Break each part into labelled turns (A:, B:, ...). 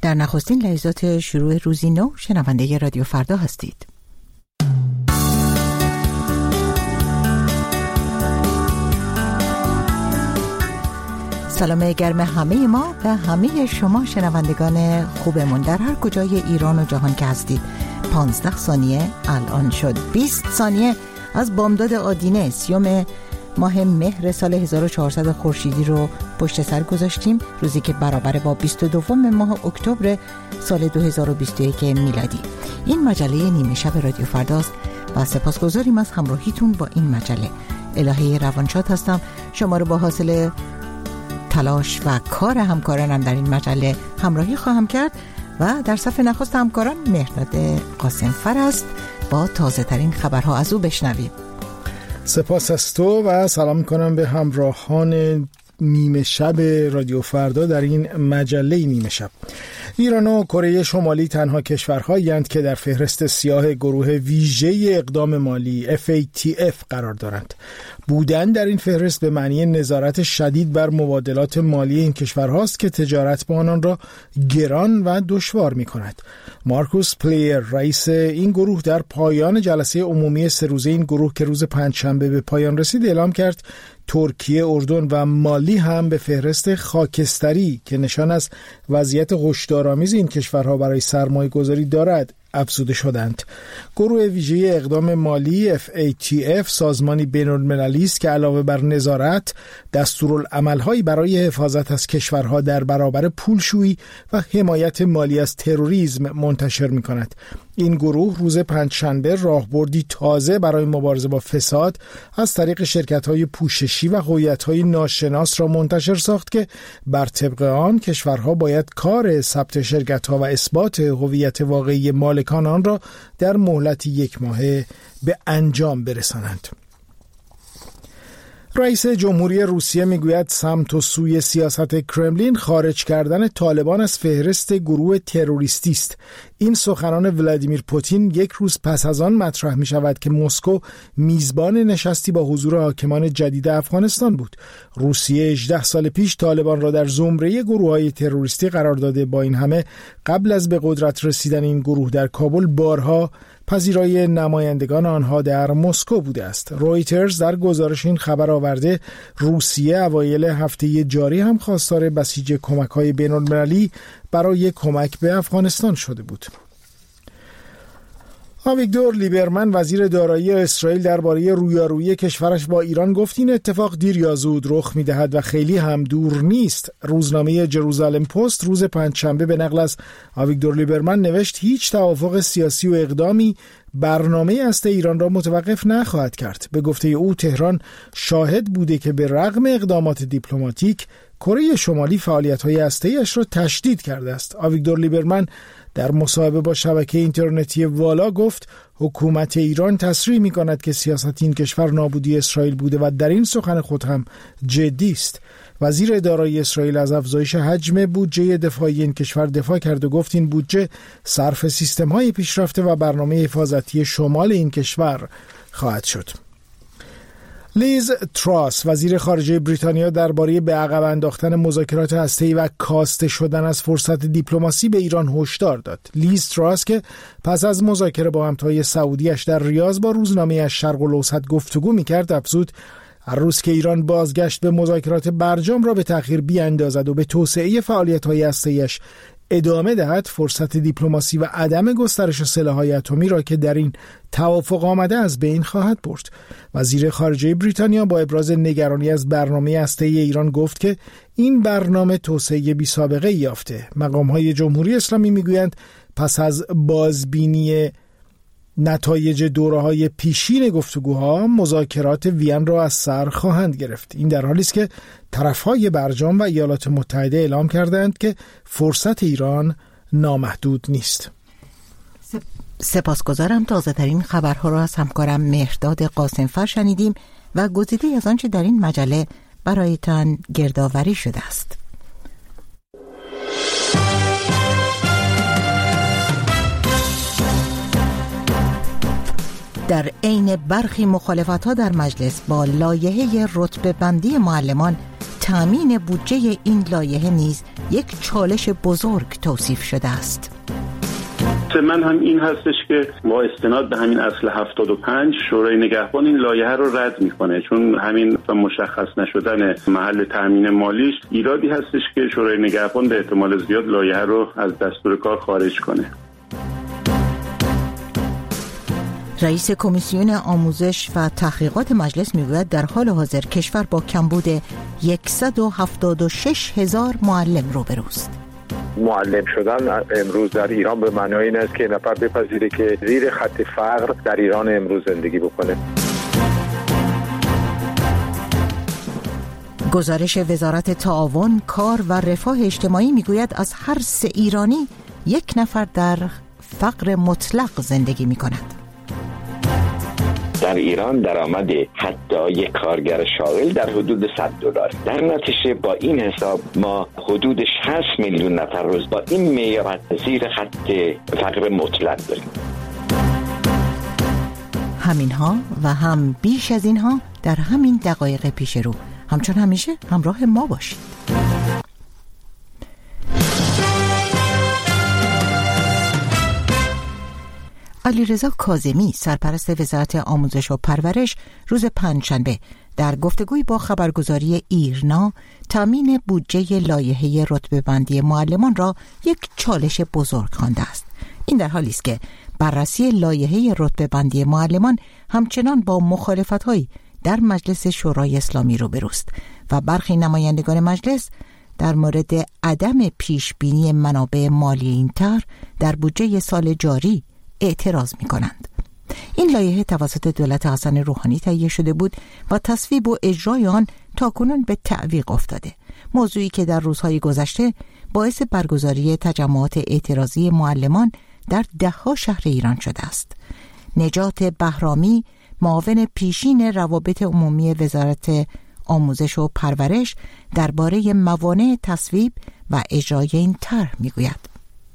A: در نخستین لحظات شروع روزی نو شنونده رادیو فردا هستید. سلام گرم همه ما و همه شما شنوندگان خوبمون در هر کجای ایران و جهان که هستید. 15 ثانیه الان شد 20 ثانیه از بامداد آدینه 30 ماه مهر سال 1400 خورشیدی رو پشت سر گذاشتیم، روزی که برابر با 22 ماه اکتبر سال 2021 میلادی. این مجله نیمه شب رادیو فرداست و سپاسگزاریم از همراهیتون با این مجله. الهه روانشاد هستم، شما رو با حاصل تلاش و کار همکارانم در این مجله همراهی خواهم کرد و در صف نخست همکاران مهرداد قاسمفر است. با تازه ترین خبرها از او بشنویم.
B: سپاس از تو و سلام کنم به همراهان نیمه شب رادیو فردا در این مجله نیمه شب. ایران و کره شمالی تنها کشورهایی هستند که در فهرست سیاه گروه ویژه اقدام مالی FATF قرار دارند. بودن در این فهرست به معنی نظارت شدید بر مبادلات مالی این کشورهاست که تجارت با آنان را گران و دشوار می کند. مارکوس پلیر رئیس این گروه در پایان جلسه عمومی 3 روزه این گروه که روز پنجشنبه به پایان رسید اعلام کرد ترکیه، اردن و مالی هم به فهرست خاکستری که نشان از وضعیت هشدارآمیز این کشورها برای سرمایه گذاری دارد افزوده شدند. گروه ویژه اقدام مالی FATF سازمانی بین‌المللی است که علاوه بر نظارت دستورالعمل‌هایی برای حفاظت از کشورها در برابر پولشویی و حمایت مالی از تروریسم منتشر می‌کند. این گروه روز پنجشنبه راهبردی تازه برای مبارزه با فساد از طریق شرکت‌های پوششی و هویت‌های ناشناس را منتشر ساخت که بر طبق آن کشورها باید کار ثبت شرکت‌ها و اثبات هویت واقعی مالکان آن را در مهلتی 1 ماهه به انجام برسانند. رئیس جمهوری روسیه میگوید سمت و سوی سیاست کرملین خارج کردن طالبان از فهرست گروه تروریستی است. این سخنان ولادیمیر پوتین 1 روز پس از آن مطرح می شود که مسکو میزبان نشستی با حضور حاکمان جدید افغانستان بود. روسیه 18 سال پیش طالبان را در زمره گروه‌های تروریستی قرار داده. با این همه قبل از به قدرت رسیدن این گروه در کابل بارها پذیرای نمایندگان آنها در مسکو بوده است. رویترز در گزارش این خبر آورده روسیه اوایل هفته جاری هم خواستار بسیج کمک‌های بین‌المللی برای کمک به افغانستان شده بود. آویگدور لیبرمن وزیر دارایی اسرائیل درباره رویارویی کشورش با ایران گفت این اتفاق دیر یا زود رخ می‌دهد و خیلی هم دور نیست. روزنامه جروزالم پست روز پنجشنبه به نقل از آویگدور لیبرمن نوشت هیچ توافق سیاسی و اقدامی برنامه هسته ایران را متوقف نخواهد کرد. به گفته او تهران شاهد بوده که به رغم اقدامات دیپلماتیک کره شمالی فعالیت‌های هسته‌ایش را تشدید کرده است. آویگدور لیبرمن در مصاحبه با شبکه اینترنتی والا گفت حکومت ایران تصریح می‌کند که سیاست این کشور نابودی اسرائیل بوده و در این سخن خود هم جدی است. وزیر دارایی اسرائیل از افزایش حجم بودجه دفاعی این کشور دفاع کرد و گفت این بودجه صرف سیستم‌های پیشرفته و برنامه حفاظتی شمال این کشور خواهد شد. لیز تراس وزیر خارجه بریتانیا درباره به عقب انداختن مذاکرات هسته‌ای و کاسته شدن از فرصت دیپلماسی به ایران هشدار داد. لیز تراس که پس از مذاکره با همتای سعودیش در ریاض با روزنامه شرق الاوسط گفتگو می‌کرد افزود هر روز که ایران بازگشت به مذاکرات برجام را به تأخیر بیاندازد و به توسعه فعالیت‌های هسته‌ایش ادامه دهد فرصت دیپلماسی و عدم گسترش سلاح‌های اتمی را که در این توافق آمده از بین خواهد برد. وزیر خارجه بریتانیا با ابراز نگرانی از برنامه هسته‌ای ایران گفت که این برنامه توسعه بی‌سابقه یافته. مقام‌های جمهوری اسلامی می‌گویند پس از بازبینی نتایج دوره‌های پیشین گفتگوها مذاکرات وین را از سر خواهند گرفت. این در حالی است که طرف‌های برجام و ایالات متحده اعلام کردند که فرصت ایران نامحدود نیست.
A: سپاسگزارم. تازه ترین خبرها را از همکارم مهرداد قاسمفر شنیدیم و گزیده‌ای از آنچه در این مجله برایتان گردآوری شده است. در عین برخی مخالفت‌ها در مجلس با لایحه رتبه بندی معلمان تامین بودجه این لایحه نیز یک چالش بزرگ توصیف شده است.
C: من هم این هستش که با استناد به همین اصل 75 شورای نگهبان این لایحه رو رد میکنه، چون همین مشخص نشدن محل تامین مالیش ایرادی هستش که شورای نگهبان به احتمال زیاد لایحه رو از دستور کار خارج کنه.
A: رئیس کمیسیون آموزش و تحقیقات مجلس میگوید در حال حاضر کشور با کمبود 176,000 معلم روبروست.
D: معلم شدن امروز در ایران به معنای این است که نفر بپذیره که زیر خط فقر در ایران امروز زندگی بکنه.
A: گزارش وزارت تعاون، کار و رفاه اجتماعی میگوید از هر 3 ایرانی 1 نفر در فقر مطلق زندگی میکند.
E: در ایران درآمد حتی یک کارگر شاغل در حدود $100. در نتیجه با این حساب ما حدود 60 میلیون نفر روز با این معیار زیر خط فقر مطلق داریم.
A: همینها و هم بیش از اینها در همین دقایق پیش رو. همچون همیشه همراه ما باشید. علیرضا کاظمی سرپرست وزارت آموزش و پرورش روز پنجشنبه در گفتگوی با خبرگزاری ایرنا تامین بودجه لایحه رتبه‌بندی معلمان را یک چالش بزرگ خوانده است. این در حالی است که بررسی لایحه رتبه‌بندی معلمان همچنان با مخالفت‌هایی در مجلس شورای اسلامی روبروست و برخی نمایندگان مجلس در مورد عدم پیشبینی منابع مالی این طرح در بودجه سال جاری اعتراض می کنند. این لایحه توسط دولت حسن روحانی تهیه شده بود و تصویب و اجرای آن تاکنون به تعویق افتاده، موضوعی که در روزهای گذشته باعث برگزاری تجمعات اعتراضی معلمان در 10 شهر ایران شده است. نجات بهرامی، معاون پیشین روابط عمومی وزارت آموزش و پرورش، درباره موانع تصویب و اجرای این طرح میگوید.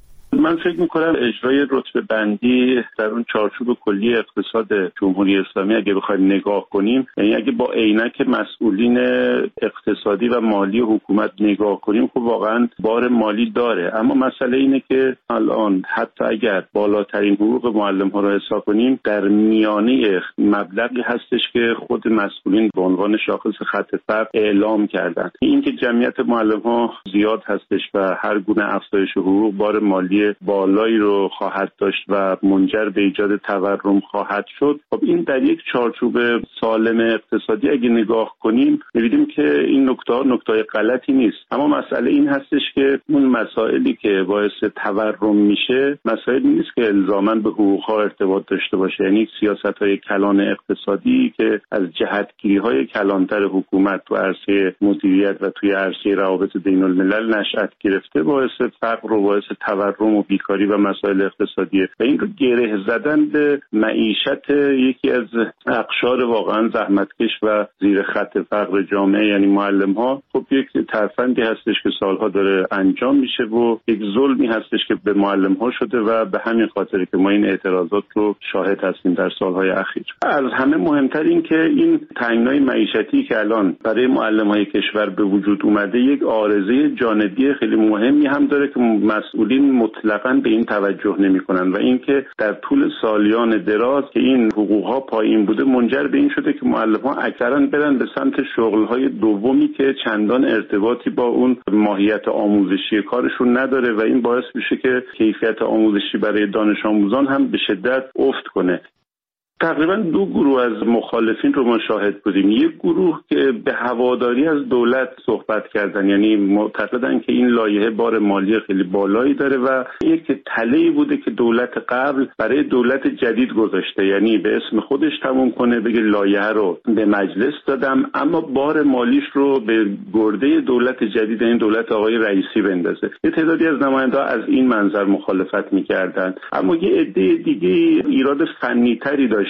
C: من فکر میکنم اجرای رتبه بندی در اون چارچوب کلی اقتصاد جمهوری اسلامی اگه بخوایم نگاه کنیم، یعنی اگه با عینک مسئولین اقتصادی و مالی حکومت نگاه کنیم، خب واقعا بار مالی داره. اما مسئله اینه که الان حتی اگر بالاترین حقوق معلم ها رو حساب کنیم، در میانه مبلغی هستش که خود مسئولین به عنوان شاخص خط فقر اعلام کردن. این که جمعیت معلم ها زیاد هستش و هر گونه افزایش حقوق بار مالی بالایی رو خواهد داشت و منجر به ایجاد تورم خواهد شد. خب این در یک چارچوب سالم اقتصادی اگه نگاه کنیم می‌بینیم که این نکته غلطی نیست. اما مسئله این هستش که اون مسائلی که باعث تورم میشه مسائلی نیست که الزاماً به حقوق‌ها ارتباط داشته باشه، یعنی سیاست‌های کلان اقتصادی که از جهتگیری‌های کلانتر حکومت تو عرصه مدیریت و توی عرصه روابط بین‌الملل نشأت گرفته باعث فقر و باعث تورم و بیکاری و مسائل اقتصادیه و این رو گره زدن به معیشت یکی از اقشار واقعا زحمتکش و زیر خط فقر جامعه یعنی معلم ها، خب یک ترفندی هستش که سالها داره انجام میشه و یک ظلمی هستش که به معلم ها شده و به همین خاطر که ما این اعتراضات رو شاهد هستیم در سالهای اخیر. از همه مهمتر این که این تنگنای معیشتی که الان برای معلم های کشور به وجود اومده یک عارضه جانبی خیلی مهمی هم داره که مسئولین مطلقاً به این توجه نمی‌کنن و اینکه در طول سالیان دراز که این حقوق‌ها پایین بوده منجر به این شده که معلم‌ها اکثراً برن به سمت شغل‌های دومی که چندان ارتباطی با اون ماهیت آموزشی کارشون نداره و این باعث میشه که کیفیت آموزشی برای دانش آموزان هم به شدت افت کنه. تقریبا 2 گروه از مخالفین رو ما شاهد بودیم. یک گروه که به هواداری از دولت صحبت کردن، یعنی معتقدن که این لایحه بار مالی خیلی بالایی داره و یک تله‌ای بوده که دولت قبل برای دولت جدید گذاشته، یعنی به اسم خودش تموم کنه بگه لایحه رو به مجلس دادم اما بار مالیش رو به گرده دولت جدید این دولت آقای رئیسی بندازه. یه تعدادی از نماینده‌ها از این منظر مخالفت می‌کردن، اما یه عده دیگه ایراد فنی‌تری داشت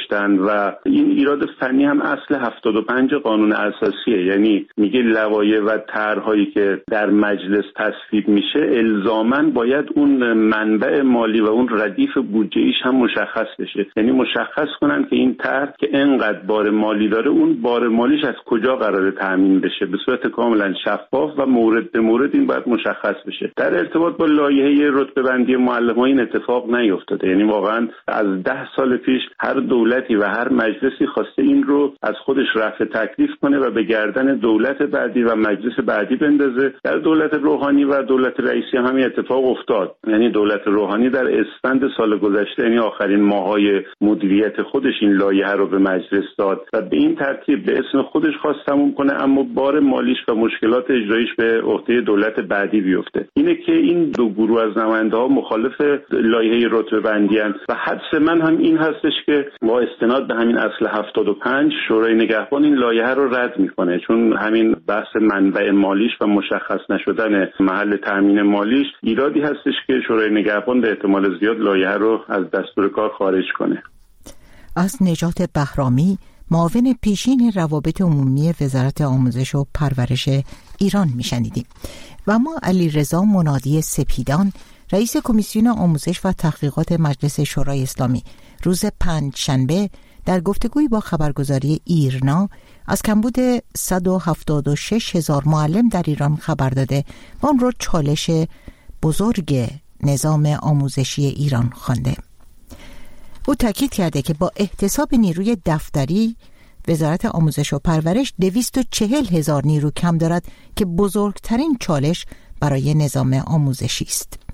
C: داشتن و این ایراد فنی هم اصل 75 قانون اساسیه، یعنی میگه لوایح و طرح‌هایی که در مجلس تصویب میشه الزاماً باید اون منبع مالی و اون ردیف بودجه‌ایش هم مشخص بشه، یعنی مشخص کنن که این طرح که انقدر بار مالی داره اون بار مالیش از کجا قراره تامین بشه به صورت کاملا شفاف و مورد به مورد این باید مشخص بشه. در ارتباط با لایحه رتبه‌بندی معلم‌ها این اتفاق نیفتاده، یعنی واقعا از 10 سال پیش هر دولتی و هر مجلسی خواسته این رو از خودش رفع تکلیف کنه و به گردن دولت بعدی و مجلس بعدی بندازه. در دولت روحانی و دولت رئیسی هم همین اتفاق افتاد، یعنی دولت روحانی در اسفند سال گذشته، یعنی آخرین ماهای مدیریت خودش، این لایحه رو به مجلس داد و به این ترتیب به اسم خودش خواست تموم کنه، اما بار مالیش و مشکلات اجراییش به عهده دولت بعدی بیفته. اینه که این دو گروه از نماینده‌ها مخالف لایحه رتبه‌بندی اند و حدس من هم این هستش که با استناد به همین اصل 75 شورای نگهبان این لایحه رو رد میکنه، چون همین بحث منبع مالیش و مشخص نشدن محل تامین مالیش ایرادی هستش که شورای نگهبان به احتمال زیاد لایحه رو از دستور کار خارج کنه.
A: از نجات بهرامی، معاون پیشین روابط عمومی وزارت آموزش و پرورش ایران میشنیدیم. و ما علیرضا منادی سپیدان، رئیس کمیسیون آموزش و تحقیقات مجلس شورای اسلامی، روز پنجشنبه در گفتگویی با خبرگزاری ایرنا از کمبود 176,000 معلم در ایران خبر داده و آن را چالش بزرگ نظام آموزشی ایران خوانده. او تاکید کرده که با احتساب نیروی دفتری وزارت آموزش و پرورش 240,000 نیرو کم دارد که بزرگترین چالش برای نظام آموزشی است.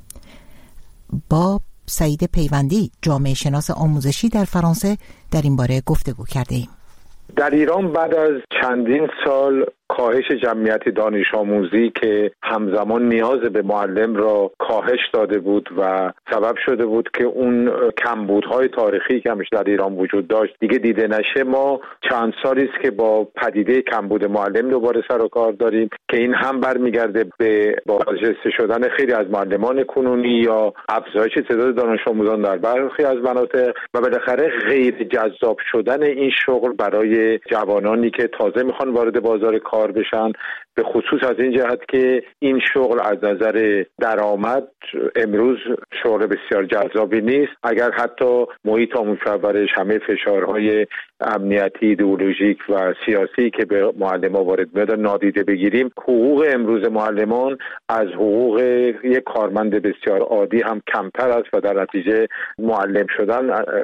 A: با سعید پیوندی، جامعه شناس آموزشی در فرانسه، در این باره گفتگو کرده ایم.
D: در ایران بعد از چندین سال کاهش جمعیت دانش آموزی که همزمان نیاز به معلم را کاهش داده بود و سبب شده بود که اون کمبودهای تاریخی که همیشه در ایران وجود داشت دیگه دیده نشه، ما چند سالی است که با پدیده کمبود معلم دوباره سر و کار داریم که این هم برمیگرده به بازنشسته شدن خیلی از معلمان کنونی یا افزایش تعداد دانش آموزان در برخی از مناطق و بالاخره غیر جذاب شدن این شغل برای جوانانی که تازه میخوان وارد بازار کار بشن، به خصوص از این جهت که این شغل از نظر درآمد امروز شغل بسیار جذابی نیست. اگر حتی محیط آموزش و پرورش همه فشارهای امنیتی، ایدئولوژیک و سیاسی که به معلمان وارد میاد نادیده بگیریم، حقوق امروز معلمان از حقوق یک کارمند بسیار عادی هم کمتر است و در نتیجه معلم شدن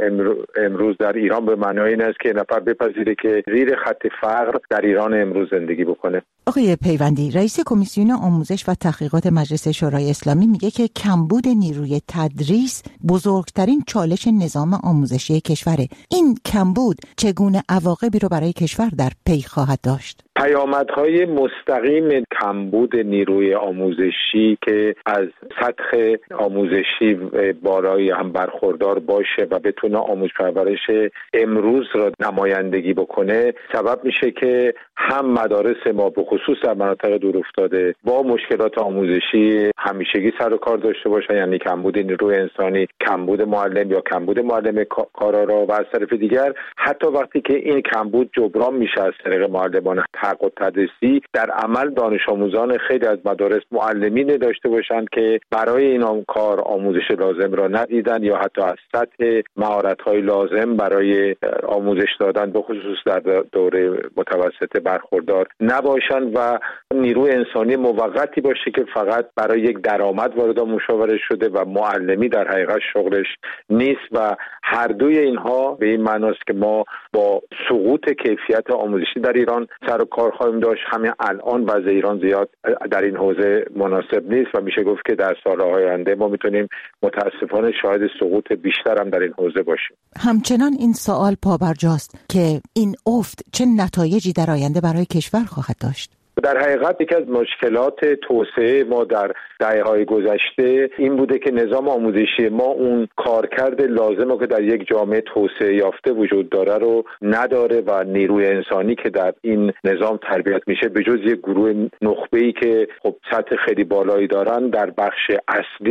D: امروز در ایران به معنای این است که نفر بپذیره که زیر خط فقر در ایران امروز زندگی بکنه.
A: آقای پیوندی، رئیس کمیسیون آموزش و تحقیقات مجلس شورای اسلامی میگه که کمبود نیروی تدریس بزرگترین چالش نظام آموزشی کشوره. این کمبود چگونه عواقبی رو برای کشور در پی خواهد داشت؟
D: پیامدهای مستقیم کمبود نیروی آموزشی که از سطح آموزشی بالایی هم برخوردار باشه و بتونه آموزش پرورش امروز را نمایندگی بکنه، سبب میشه که هم مدارس ما به خصوص در مناطق دورافتاده با مشکلات آموزشی همیشگی سر و کار داشته باشن، یعنی کمبود نیروی انسانی، کمبود معلم یا کمبود معلم کارآرا، و از طرف دیگر حتی وقتی که این کمبود جبران میشه از طریق معلمان حق و تدریسی، در عمل دانش آموزان خیلی از مدارس معلمین داشته باشند که برای این کار آموزش لازم را ندیدن یا حتی از سطح مهارت‌های لازم برای آموزش دادن به خصوص در دوره متوسط برخوردار نباشند و نیروی انسانی موقتی باشه که فقط برای یک درآمد وارد مشاوره شده و معلمی در حقیقت شغلش نیست. و هر دوی اینها به این معناست که ما با سقوط کیفیت آموزشی در ایران سر و کار خواهیم داشت. همین الان وضع ایران زیاد در این حوزه مناسب نیست و میشه گفت که در سالهای آینده ما میتونیم متاسفانه شاهد سقوط بیشتر هم در این حوزه باشیم.
A: همچنان این سوال پابرجاست که این افت چه نتایجی در آینده برای کشور خواهد داشت؟
D: در حقیقت یکی از مشکلات توسعه ما در دهه‌های گذشته این بوده که نظام آموزشی ما اون کارکرد لازمه که در یک جامعه توسعه یافته وجود داره رو نداره و نیروی انسانی که در این نظام تربیت میشه به جز یک گروه نخبه‌ای که خب سطح خیلی بالایی دارن در بخش اصلیش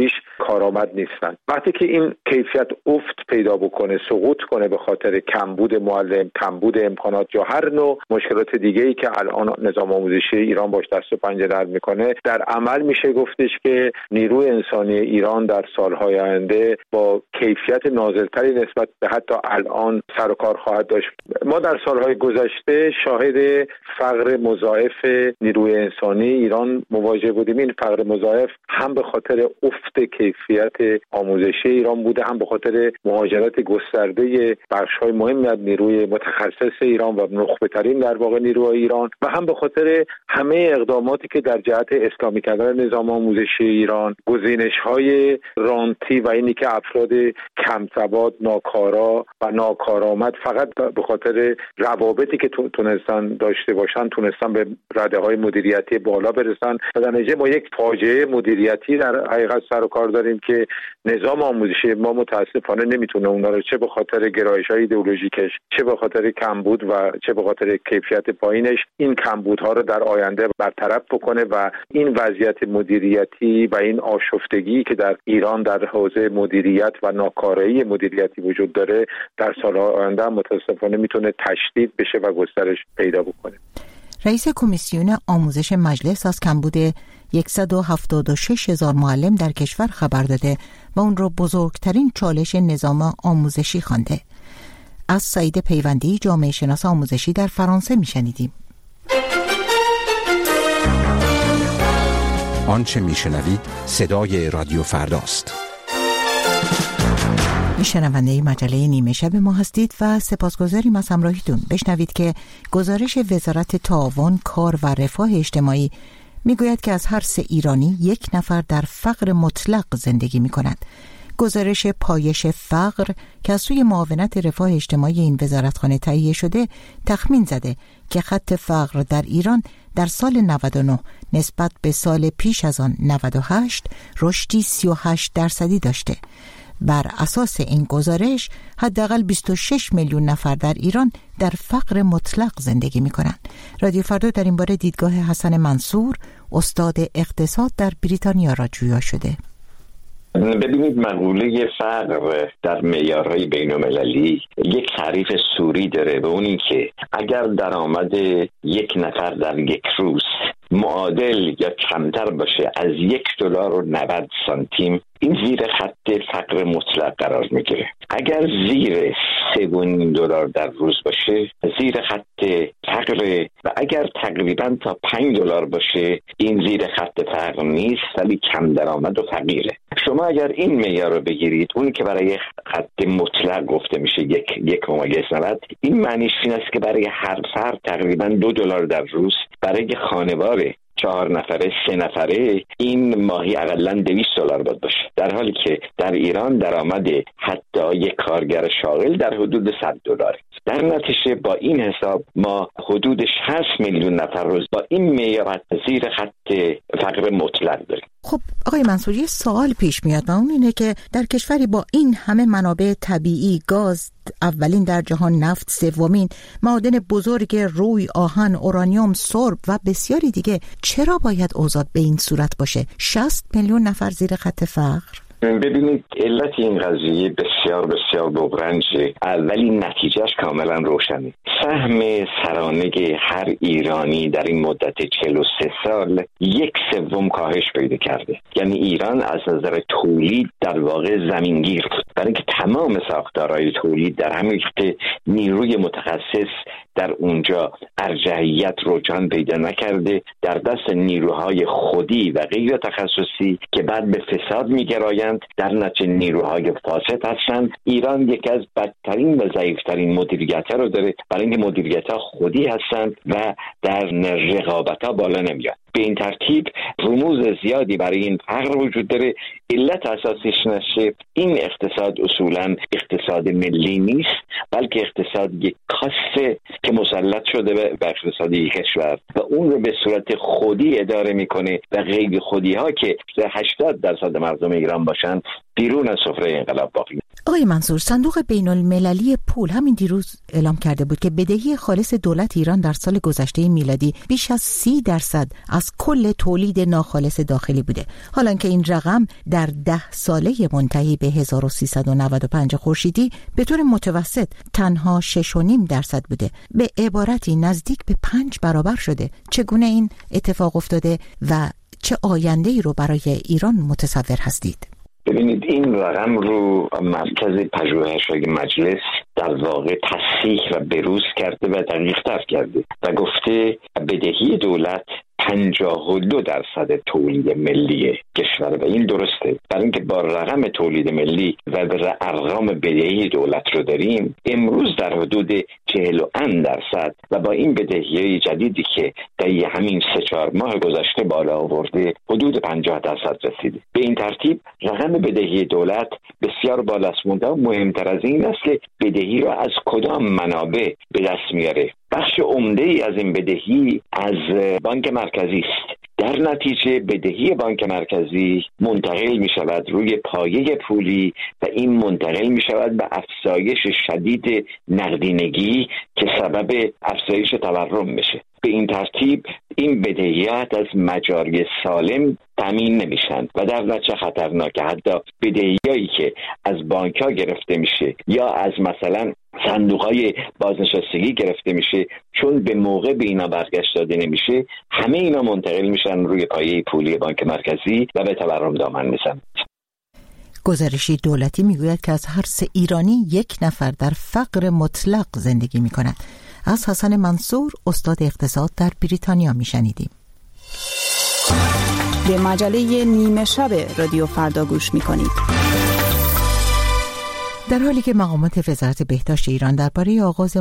D: کارآمد نیستن. وقتی که این کیفیت افت پیدا بکنه، سقوط کنه به خاطر کمبود معلم، کمبود امکانات یا هر نوع مشکلات دیگه‌ای که الان نظام آموزشی ایران باش دست و پنجه نرم میکنه، در عمل میشه گفتش که نیروی انسانی ایران در سالهای آینده با کیفیت نازلتری نسبت به حتی الان سر و کار خواهد داشت. ما در سالهای گذشته شاهد فقر مضاعف نیروی انسانی ایران مواجه بودیم. این فقر مضاعف هم به خاطر افت کیفیت آموزشی ایران بوده، هم به خاطر مهاجرت گسترده بخش‌های مهمی از نیروی متخصص ایران و نخبه‌ترین در واقع نیروهای ایران، و هم به خاطر همه اقداماتی که در جهت اسلامی کردن نظام آموزشی ایران، گزینش‌های رانتی و اینی که افراد کم سواد، ناکارا و ناکارآمد فقط به خاطر روابطی که تونستن داشته باشن تونستن به رده‌های مدیریتی بالا برسن. در نتیجه ما یک فاجعه مدیریتی در حقیقت سر و کار داریم که نظام آموزشی ما متاسفانه نمیتونه اونا رو چه به خاطر گرایش‌های ایدئولوژیکش، چه به خاطر کمبود و چه به خاطر کیفیت پایینش این کمبودها رو در آینده برطرف بکنه و این وضعیت مدیریتی و این آشفتگی که در ایران در حوزه مدیریت و ناکارایی مدیریتی وجود داره در سال‌های آینده متاسفانه میتونه تشدید بشه و گسترش پیدا بکنه.
A: رئیس کمیسیون آموزش مجلس از کمبود 176,000 معلم در کشور خبر داده و اون رو بزرگترین چالش نظام آموزشی خوانده. از سعید پیوندی، جامعه شناس آموزشی در فرانسه میشنیدیم.
F: آنچه میشنوید صدای رادیو فرداست.
A: شنونده مجله نیمه شب ما هستید و سپاسگزاریم از همراهیتون. بشنوید که گزارش وزارت تعاون، کار و رفاه اجتماعی میگوید که از هر 3 ایرانی 1 نفر در فقر مطلق زندگی میکنند. گزارش پایش فقر که از سوی معاونت رفاه اجتماعی این وزارتخانه تهیه شده تخمین زده که خط فقر در ایران در سال 99 نسبت به سال پیش از آن 98 رشدی 38% داشته. بر اساس این گزارش حداقل 26 میلیون نفر در ایران در فقر مطلق زندگی می‌کنند. رادیو فردا در این باره دیدگاه حسن منصور، استاد اقتصاد در بریتانیا را جویا شده.
E: ببینید، مقوله فقر در معیارهای بین‌المللی یک تعریف سوری داره و اون این که اگر درآمد 1 نفر در یک روز معادل یا کمتر باشه از $1.90 این زیر خط فقر مطلق قرار میگیره. اگر زیر $3.5 در روز باشه زیر خط فقر، و اگر تقریبا تا $5 باشه این زیر خط فقر نیست ولی کم درآمد و فقیره. شما اگر این معیار رو بگیرید، اون که برای خط مطلق گفته میشه 1.90، این معنیش این است که برای هر فرد تقریبا $2 در روز، برای خانواده 4 نفره 3 نفره این ماهی اقلا $200 باید باشه، در حالی که در ایران درآمد حتی یک کارگر شاغل در حدود $100. در نتیجه با این حساب ما حدود 60 میلیون نفر روز با این معیار زیر خط فقر مطلق داریم.
A: خب آقای منصور، یه سوال پیش میاد و اون اینه که در کشوری با این همه منابع طبیعی، گاز اولین در جهان، نفت سومین، معادن بزرگ روی، آهن، اورانیوم، سرب و بسیاری دیگه، چرا باید اوضاع به این صورت باشه؟ 60 میلیون نفر زیر خط فقر؟
E: ببینید، علت این قضیه بسیار بسیار بغرنجه، ولی نتیجهش کاملا روشنه. سهم سرانه هر ایرانی در این مدت 43 سال 1/3 کاهش پیدا کرده. یعنی ایران از نظر تولید در واقع زمینگیر بود، برای اینکه تمام ساختارهای تولید در همین نیروی متخصص در اونجا ارجحیت رجحان پیدا نکرده، در دست نیروهای خودی و غیر تخصصی که بعد به فساد میگرایند، در نتیجه نیروهای فاسد هستند. ایران یکی از بدترین و ضعیفترین مدیریت‌ها رو داره، برای اینکه مدیریت‌ها خودی هستند و در رقابت‌ها بالا نمیاد. به این ترتیب رموز زیادی برای این فقر وجود داره. علت اساسیش نشه این اقتصاد اصولا اقتصاد ملی نیست، بلکه اقتصاد یک کاسته که مسلط شده به اقتصاد یک کشور و اون رو به صورت خودی اداره میکنه و غیر خودی ها که 80% مردم ایران باشن بیرون از سفره انقلاب باقی.
A: آقای منصور، صندوق بین المللی پول همین دیروز اعلام کرده بود که بدهی خالص دولت ایران در سال گذشته میلادی بیش از 30% از کل تولید ناخالص داخلی بوده، حالا که این رقم در 10 ساله منتهی به 1395 خورشیدی به طور متوسط تنها 6.5% بوده، به عبارتی نزدیک به 5 برابر شده. چگونه این اتفاق افتاده و چه آینده‌ای رو برای ایران متصور هستید؟
E: ببینید، این رقم رو مرکز پژوهش‌های مجلس در واقع تصحیح و بروز کرده و دقیق‌تر کرده و گفته بدهی دولت 52% تولید ملی کشور و این درسته، برای اینکه با رقم تولید ملی و ارقام بدهی دولت رو داریم امروز در حدود 41% و با این بدهی جدیدی که در همین 3-4 ماه گذشته بالا آورده حدود 50% رسیده. به این ترتیب رقم بدهی دولت بسیار بالاست. و مهمتر از این است که بدهی رو از کدام منابع به دست میاره. بخش عمده ای از این بدهی از بانک مرکزی است. در نتیجه بدهی بانک مرکزی منتقل می شود روی پایه پولی و این منتقل می شود به افزایش شدید نقدینگی که سبب افزایش تورم میشه. به این ترتیب این بدهیات از مجاری سالم تامین نمیشن و در نتیجه خطرناکه. حتی بدهیایی که از بانک‌ها گرفته میشه یا از مثلا صندوق‌های بازنشستگی گرفته میشه، چون به موقع به اینا برگشت داده نمیشه، همه اینا منتقل میشن روی پایه پولی بانک مرکزی و به تورم دامن میزنن.
A: گزارشی دولتی میگوید که از هر 3 ایرانی 1 نفر در فقر مطلق زندگی میکند. از حسن منصور، استاد اقتصاد در بریتانیا میشنیدیم.
G: به مجله نیمه شب رادیو فردا گوش میکنید.
A: در حالی که مقامات وزارت بهداشت ایران درباره آغاز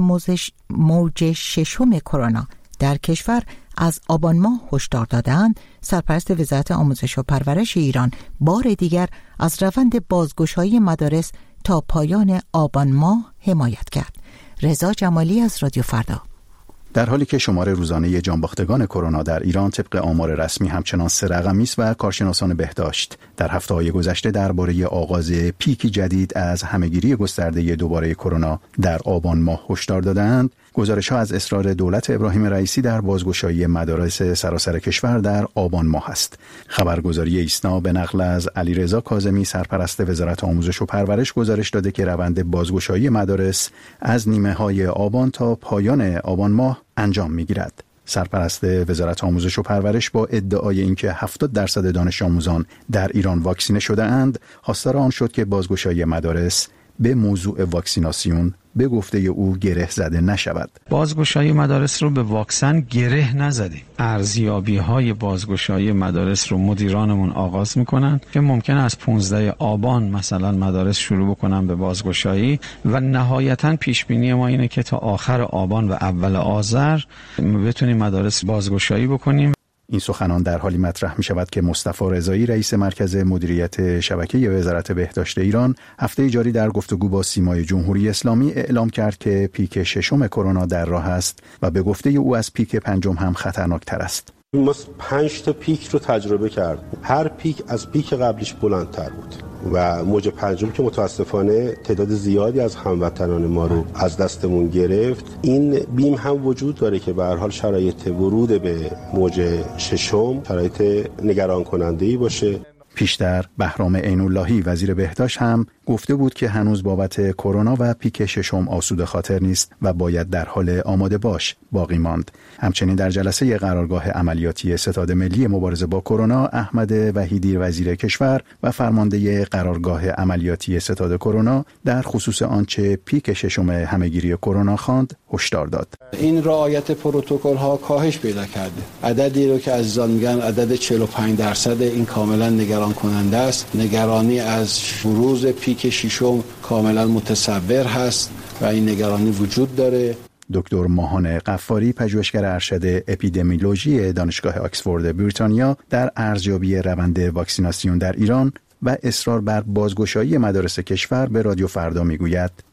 A: موج 6 کرونا در کشور از آبان ماه هشدار دادند، سرپرست وزارت آموزش و پرورش ایران بار دیگر از روند بازگشایی مدارس تا پایان آبان ماه حمایت کرد. رضا جمالی از رادیو فردا.
H: در حالی که شمار روزانه جانباختگان کرونا در ایران طبق آمار رسمی همچنان 3 رقمی است و کارشناسان بهداشت در هفته‌های گذشته درباره آغاز پیکی جدید از همهگیری گسترده دوباره کرونا در آبان ماه هشدار دادند، گزارش‌ها از اصرار دولت ابراهیم رئیسی در بازگشایی مدارس سراسر کشور در آبان ماه است. خبرگزاری ایسنا به نقل از علیرضا کاظمی، سرپرست وزارت آموزش و پرورش، گزارش داده که روند بازگشایی مدارس از نیمه‌های آبان تا پایان آبان ماه انجام می‌گیرد. سرپرست وزارت آموزش و پرورش با ادعای اینکه 70% دانش آموزان در ایران واکسینه شده اند، خواستار آن شد که بازگشایی مدارس به موضوع واکسیناسیون به گفته او گره زده نشود.
I: بازگشایی مدارس رو به واکسن گره نزدیم. ارزیابی‌های بازگشایی مدارس رو مدیرانمون آغاز میکنن که ممکنه از 15 آبان مثلا مدارس شروع بکنن به بازگشایی و نهایتاً پیش بینی ما اینه که تا آخر آبان و اول آذر بتونیم مدارس بازگشایی بکنیم.
H: این سخنان در حالی مطرح می شود که مصطفی رضایی، رئیس مرکز مدیریت شبکه وزارت بهداشت ایران، هفته جاری در گفتگو با سیمای جمهوری اسلامی اعلام کرد که پیک 6 کرونا در راه است و به گفته او از پیک 5 هم خطرناکتر است.
J: ما 5 تا پیک رو تجربه کردیم. هر پیک از پیک قبلیش بلندتر بود و موج 5 که متاسفانه تعداد زیادی از هموطنان ما رو از دستمون گرفت. این بیم هم وجود داره که به هر حال شرایط ورود به موج 6 شرایط نگران کننده‌ای باشه.
H: پیشتر بهرام عین‌اللهی وزیر بهداشت هم گفته بود که هنوز بابت کرونا و پیک 6 آسوده خاطر نیست و باید در حال آماده باش باقی ماند. همچنین در جلسه قرارگاه عملیاتی ستاد ملی مبارزه با کرونا، احمد وحیدی وزیر کشور و فرمانده قرارگاه عملیاتی ستاد کرونا در خصوص آنچه پیک 6 همهگیری کرونا خواند هشدار داد.
K: این رعایت پروتکل ها کاهش پیدا کرده. عددی رو که عزیزان میگن عدد 45% این کاملا نگران کننده است. نگرانی از بروز پیک 6 کاملا متصور هست و این نگرانی وجود داره.
H: دکتر ماهان غفاری، پژوهشگر ارشد اپیدمیولوژی دانشگاه آکسفورد بریتانیا، در ارزیابی روند واکسیناسیون در ایران و اصرار بر بازگشایی مدارس کشور به رادیو فردا میگوید:
C: پیش بینی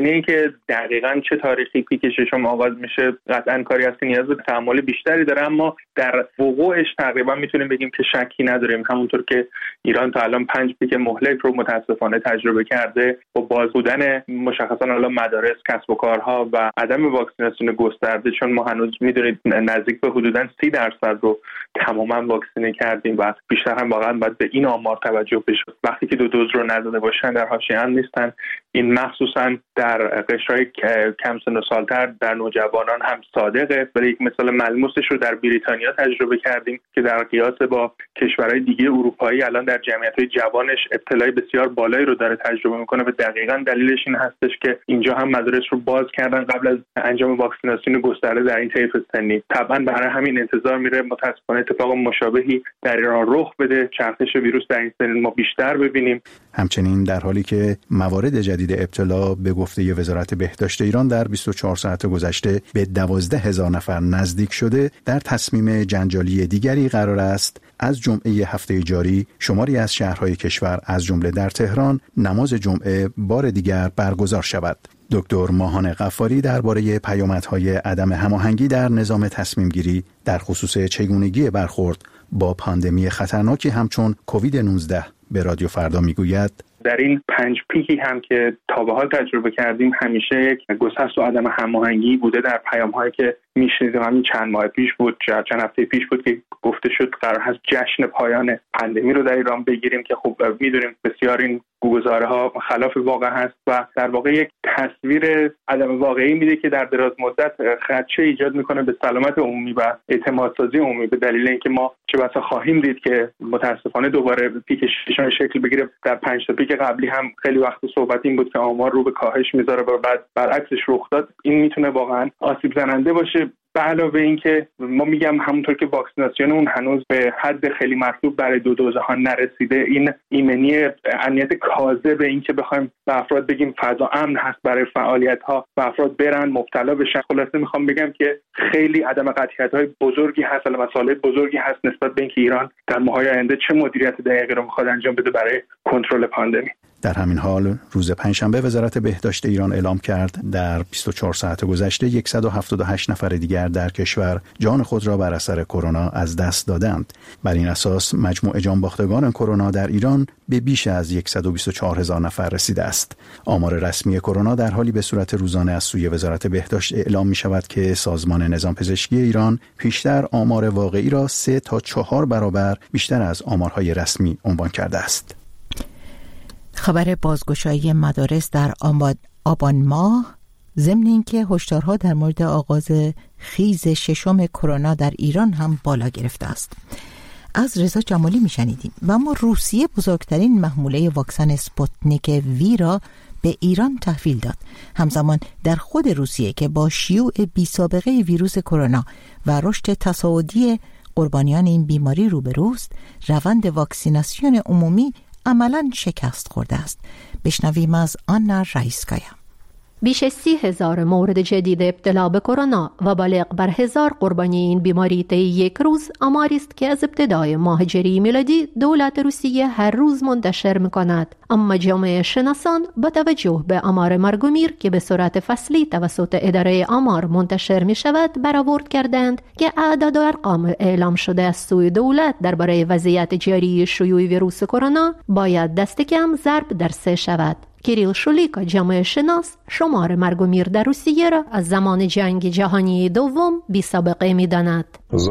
L: زمینه ای که دقیقاً چه تاریخی پیک ششم آغاز میشه قطعاً کاری هست که نیاز به تأمل بیشتری داره، اما در وقوعش تقریبا میتونیم بگیم که شکی نداریم. همونطور که ایران تا الان 5 پیک مهلک رو متاسفانه تجربه کرده، با باز بودن مشخصاً الان مدارس، کسب و کارها و عدم واکسیناسیون گسترده، چون ما هنوز میدونید نزدیک به حدوداً 30% رو تماما واکسینه کردیم و بیشتر هم واقعاً باید به این آمار توجه بشه. وقتی که 2 دوز رو نداده باشن در حاشیه نیستن. این مخصوصاً در قشرهای کم سن و سالتر، در نوجوانان هم صادقه. ولی یک مثال ملموسش رو در بریتانیا تجربه کردیم که در قیاس با کشورهای دیگه اروپایی الان در جمعیت‌های جوانش ابتلای بسیار بالایی رو داره تجربه میکنه و دقیقاً دلیلش این هستش که اینجا هم مدارس رو باز کردن قبل از انجام واکسیناسیون گسترده در این طیف سنی. طبعاً برای همین انتظار میره متأسفانه اتفاق مشابهی در ایران رخ بده، چرخش ویروس در این سن ما بیشتر ببینیم.
H: همچنین در حالی که موارد جدید ابتلا به گفته وزارت بهداشت ایران در 24 ساعت گذشته به 12,000 نفر نزدیک شده، در تصمیم جنجالی دیگری قرار است از جمعه هفته جاری شماری از شهرهای کشور از جمله در تهران نماز جمعه بار دیگر برگزار شود. دکتر ماهان غفاری درباره پیامدهای عدم هماهنگی در نظام تصمیم گیری در خصوص چگونگی برخورد با پاندمی خطرناکی همچون کووید 19 به رادیو فردا میگوید:
L: در این 5 پیکی هم که تا به حال تجربه کردیم همیشه یک گسست و عدم هماهنگی بوده در پیام‌هایی که میشنیدیم. همین چند ماه پیش بود، چند هفته پیش بود که گفته شد قرار هست جشن پایان پاندمی رو در ایران بگیریم که خب میدونیم بسیار این گزاره‌ها خلاف واقع هست و در واقع یک تصویر عدم واقعی میده که در دراز مدت خدشه ایجاد میکنه به سلامت عمومی و اعتمادسازی عمومی، به دلیل اینکه ما چه بسا خواهیم دید که متاسفانه دوباره پیک ششم شکل بگیره. در 5 تا پیک قبلی هم خیلی وقت صحبت این بود که آمار رو به کاهش میذاره و بعد برعکسش رخ داد. این میتونه واقعا آسیب زننده باشه. به علاوه این که ما میگم همونطور که واکسیناسیون اون هنوز به حد خیلی مطلوب برای 2 دوزه ها نرسیده، این ایمنی امنیت کاذب این که بخوایم به افراد بگیم فضا امن هست برای فعالیت ها و افراد برن مبتلا بشن، خلاصه میخوام بگم که خیلی عدم قطعیت های بزرگی هست، مسائل بزرگی هست نسبت به اینکه ایران در ماه‌های آینده چه مدیریت دقیقی رو میخواد انجام بده برای کنترل پاندمی.
H: در همین حال روز پنجشنبه وزارت بهداشت ایران اعلام کرد در 24 ساعت گذشته 178 نفر دیگر در کشور جان خود را بر اثر کرونا از دست دادند. بر این اساس مجموع جانباختگان کرونا در ایران به بیش از 124,000 نفر رسیده است. آمار رسمی کرونا در حالی به صورت روزانه از سوی وزارت بهداشت اعلام می شود که سازمان نظام پزشکی ایران پیشتر آمار واقعی را 3 تا 4 برابر بیشتر از آمارهای رسمی عنوان کرده است.
A: خبر بازگشایی مدارس در آبان ماه ضمن اینکه هشدارها در مورد آغاز خیز ششم کرونا در ایران هم بالا گرفته است. از رضا جمالی میشنیدیم. و اما روسیه بزرگترین محموله واکسن اسپوتنیک وی را به ایران تحویل داد. همزمان در خود روسیه که با شیوع بی سابقه ویروس کرونا و رشد تصاعدی قربانیان این بیماری روبروست، روند واکسیناسیون عمومی عملاً شکست خورده است. بشنویم از آنا رایسکایا.
M: بیش از 30,000 مورد جدید ابتلا به کرونا و بالغ بر 1000 قربانی این بیماری طی یک روز آماری است که از ابتدای ماه ژوئیه میلادی دولت روسیه هر روز منتشر می‌کند. اما جامعه شناسان با توجه به آمار مرگ و میر که به صورت فصلی توسط اداره آمار منتشر می‌شود برآورد کردند که اعداد و ارقام اعلام شده از سوی دولت درباره وضعیت جاری شیوع ویروس کرونا باید دست کم ضرب در 3 شود. کیریل شولیکا جامعه شناس شمار مرگ و میر در روسیه را از زمان جنگ جهانی دوم بی سابقه می‌داند.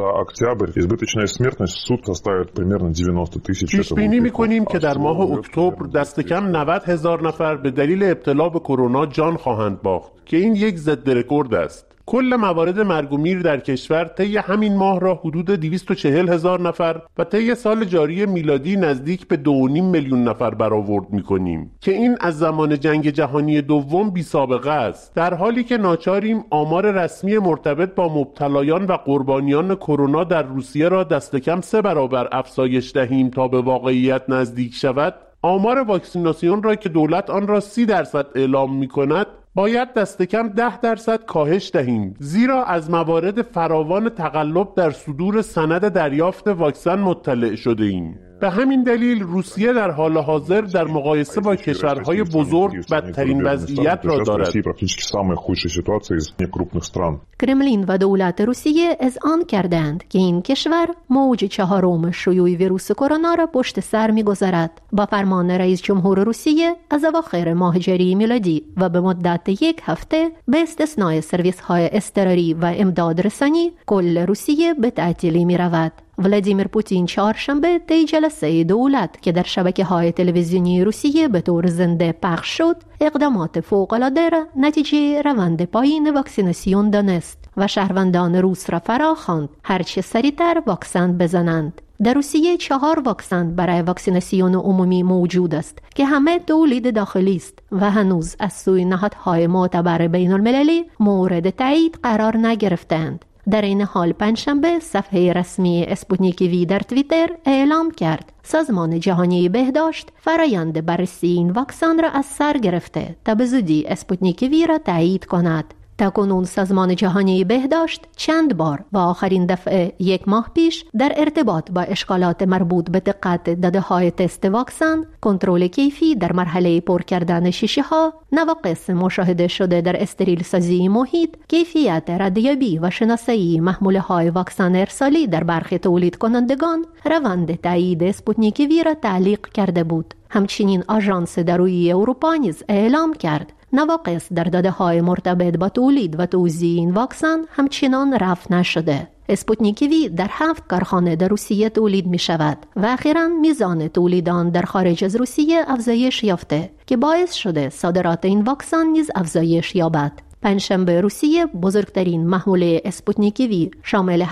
N: پیش بینی می‌کنیم که در ماه اکتبر دست کم 90,000 نفر به دلیل ابتلا به کرونا جان خواهند باخت که این یک ضد رکورد است. کل موارد مرگ و میر در کشور طی همین ماه را حدود 240,000 نفر و طی سال جاری میلادی نزدیک به 2.5 میلیون نفر برآورد می‌کنیم که این از زمان جنگ جهانی دوم بی سابقه است. در حالی که ناچاریم آمار رسمی مرتبط با مبتلایان و قربانیان کرونا در روسیه را دست کم 3 برابر افزایش دهیم تا به واقعیت نزدیک شود، آمار واکسیناسیون را که دولت آن را 30% اعلام می‌کند باید دست کم 10% کاهش دهیم، زیرا از موارد فراوان تقلب در صدور سند دریافت واکسن مطلع شده ایم. به همین دلیل روسیه در حال حاضر در مقایسه با کشورهای بزرگ بدترین وضعیت را دارد.
M: کرملین و دولت روسیه اذعان کردند که این کشور موج چهارم شیوع ویروس کرونا را پشت سر می‌گذارد. با فرمان رئیس جمهور روسیه از اواخر ماه ژوئیه میلادی و به مدت 1 هفته به استثنای سرویس‌های اضطراری و امداد رسانی کل روسیه به تعطیلی می‌رود. ولادیمیر پوتین چهارشنبه طی جلسه دولت که در شبکه‌های تلویزیونی روسیه به طور زنده پخش شد، اقدامات فوق‌العاده را نتیجه روند پایین واکسیناسیون دانست و شهروندان روس را فراخواند هرچه سریعتر واکسن بزنند. در روسیه 4 واکسن برای واکسیناسیون عمومی موجود است که همه تولید داخلی است و هنوز از سوی نهادهای معتبر بین المللی مورد تایید قرار نگرفتند. در این حال پنجشنبه صفحه رسمی اسپوتنیک وی در توییتر اعلام کرد سازمان جهانی بهداشت فرایند بررسی این واکسن را از سر گرفته تا به زودی اسپوتنیک وی را تایید کند. تاکنون سازمان جهانی بهداشت چند بار و آخرین دفعه 1 ماه پیش در ارتباط با اشکالات مربوط به دقت داده‌های تست واکسن، کنترل کیفی در مرحله پر کردن شیشه‌ها، نواقص مشاهده شده در استریل سازی محیط، کیفیت ردیابی و شناسایی محموله‌های واکسن ارسالی در برخی تولید کنندگان، روند تایید اسپوتنیک وی را تعلیق کرده بود. همچنین آژانس دارویی اروپا نیز اعلام کرد نواقص در داده‌های مرتبط با تولید و توزیع این واکسن همچنان رفع نشده. اسپوتنیک وی در 7 کارخانه در روسیه تولید می شود و اخیراً میزان تولید آن در خارج از روسیه افزایش یافته که باعث شده صادرات این واکسن نیز افزایش یابد. پنجشنبه روسیه بزرگترین محموله اسپوتنیک وی شامل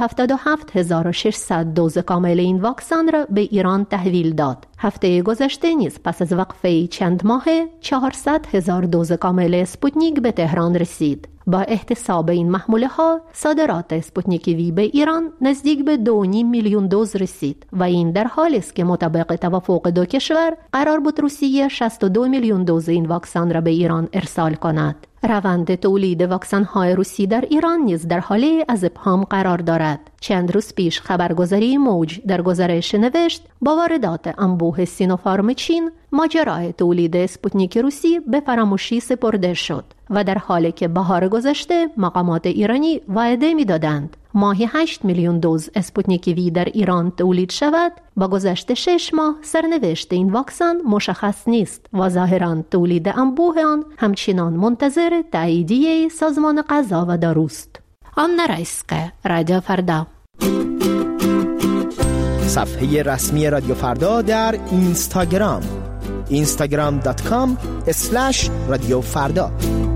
M: 777,600 دوز کامل این واکسن را به ایران تحویل داد. هفته گذشته نیز پس از وقفه چند ماهه 400,000 دوز کامل اسپوتنیک به تهران رسید. با احتساب این محموله ها صادرات اسپوتنیک وی به ایران نزدیک به 2.5 میلیون دوز رسید و این در حالی است که مطابق توافق 2 کشور قرار بود روسیه 62 میلیون دوز این واکسن را به ایران ارسال کند. روند تولید واکسن های روسی در ایران نیز در حالی از ابهام قرار دارد. چند روز پیش خبرگزاری موج در گزارش نوشت با واردات انبوه سینوفارم چین ماجرای تولید اسپوتنیک روسی به فراموشی سپرده شد و در حالی که بهار گذشته مقامات ایرانی وعده می‌دادند ماهی 8 میلیون دوز اسپوتنیک وی در ایران تولید شود، با گذشت 6 ماه سرنوشت این واکسن مشخص نیست و ظاهراً تولید انبوه آن همچنان منتظر تاییدیه سازمان غذا و داروست. آن رایسکه رادیو فردا.
O: صفحه رسمی رادیو فردا در اینستاگرام instagram.com/رادیو فردا.